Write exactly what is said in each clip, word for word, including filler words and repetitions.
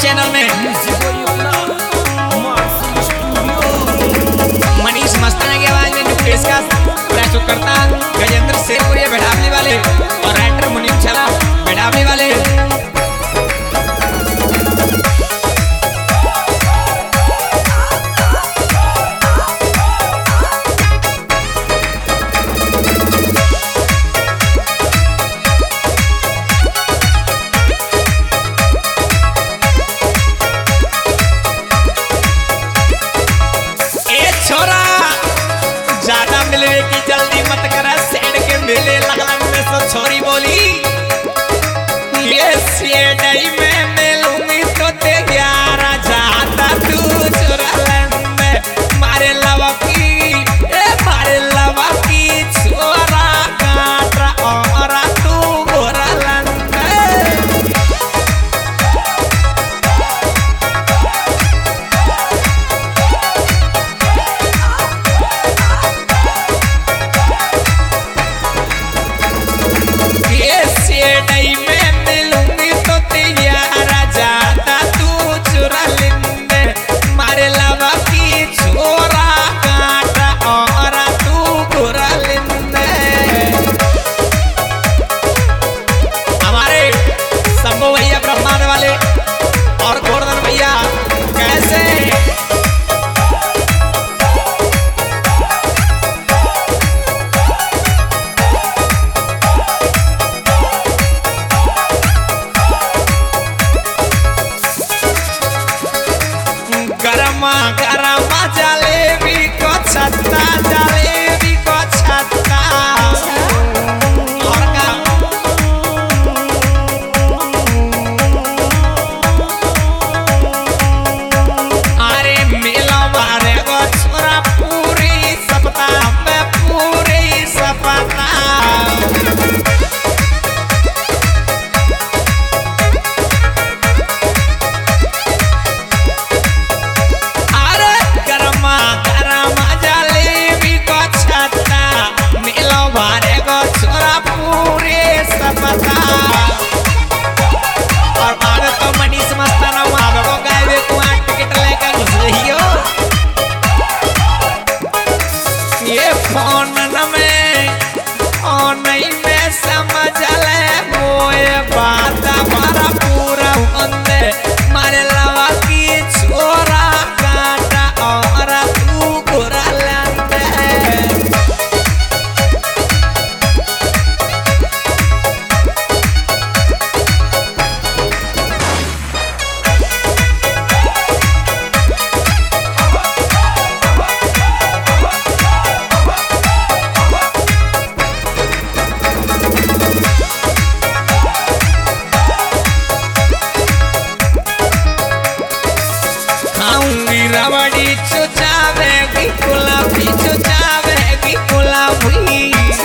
Channel में मनीष मस्ताना की आवाज में नुक्तेश का प्रस्तुत करता गजेंद्र शेरपुरिया बेडावली वाले और राइटर मुनीम छला बेडावली वाले। मिलने की जल्दी मत करा सेड के मेले लगन में सो छोरी बोली ये सेड में मिलूंगी तो ते ग्यारह जाता तू चुरालन में मारे लवा की ए मारे लवा की छोरा काटरा और तू गोरलन नहीं मैं मिलूंगी तो तेरा जाता तू चुरा लेने मारे लवा की छोरा काटा और तू गोरा लेने। हमारे शंभू भैया ब्रह्मांड वाले और गोवर्धन भैया कैसे गरमा गरमा जलेबी को छत्ता जलेबी को छत्ता और का अरे मिला मारे को छोरा पूरी सप्ताह में पूरी सप्ताह और आगे तो मनीष मस्ताना वहां को गायबे को टिकट लेकर घुस रही हो ये फोन में और नहीं में समझ ले मोए बात हमारा पूरा बंदे मारे लवा की छोरा काटा और तू गोरा लंदे रवड़ी चुचावेगी गुलाबी चुचावेगी गुलाबी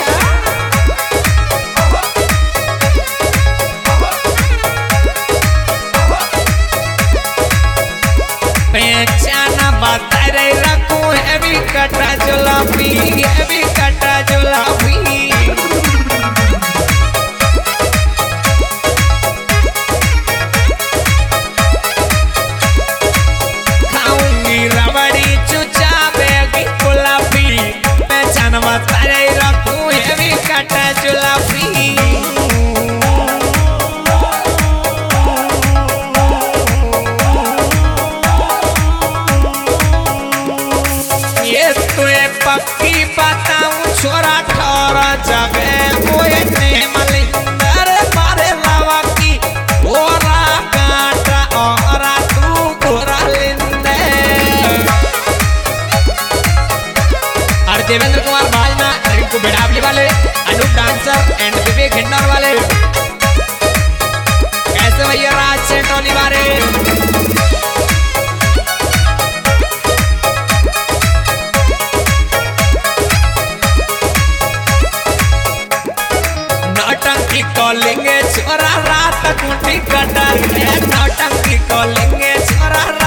पहचाना बता रही रखूं है भी कटा जुलाबी है भी कटा जुलाबी रबड़ी चुचावेगी गुलाबी पहचान बताए रखूं है भी कटा जुलाबी ये तुए पक्की बताऊं छोरा ठोरा जबे कोई नहीं मली अरे मारे लवा की ओरा काटा और तू गोरा लेंदे। देवेंद्र कुमार भाजना रिंकू बेडावली वाले अनूप डांसर एंड विवेक हिंडर वाले कैसे भैया राज से टोली वाले नौटंकी कॉलिंग छोरा रात कुटी कटर नौटंकी कॉलिंग छोरा